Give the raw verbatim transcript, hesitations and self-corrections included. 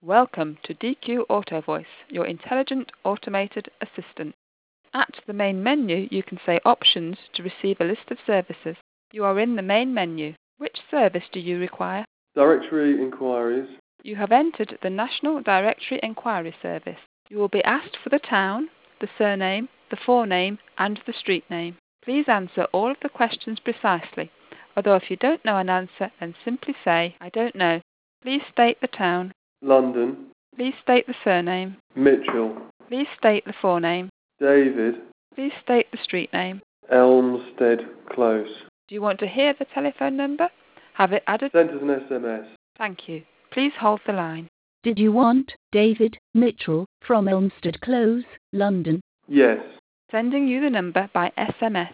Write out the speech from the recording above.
Welcome to D Q Auto Voice, your intelligent automated assistant. At the main menu, you can say Options to receive a list of services. You are in the main menu. Which service do you require? Directory inquiries. You have entered the National Directory Inquiry Service. You will be asked for the town, the surname, the forename, and the street name. Please answer all of the questions precisely, although if you don't know an answer, then simply say, I don't know. Please state the town. London. Please state the surname. Mitchell. Please state the forename. David. Please state the street name. Elmstead Close. Do you want to hear the telephone number? Have it added? Sent as an S M S. Thank you. Please hold the line. Did you want David Mitchell from Elmstead Close, London? Yes. Sending you the number by S M S.